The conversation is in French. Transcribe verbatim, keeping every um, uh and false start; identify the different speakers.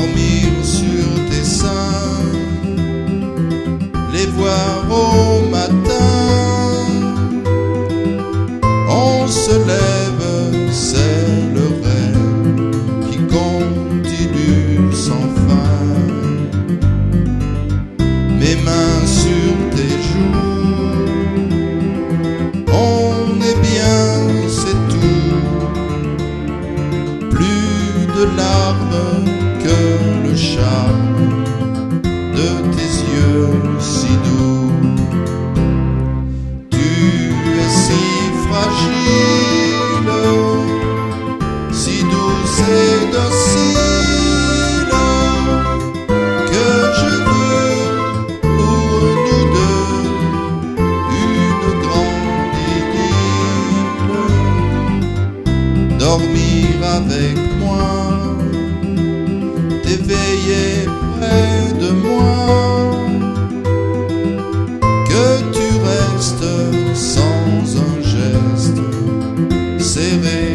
Speaker 1: dormir sur tes seins, les voir au matin. On se lève, c'est le rêve qui continue sans fin. Mes mains sur tes joues, on est bien, c'est tout. Plus de larmes que le charme de tes yeux si doux. Tu es si fragile, si douce et docile, que je veux pour nous deux une grande idylle. Dormir avec moi, t'éveiller près de moi, que tu restes sans un geste, serré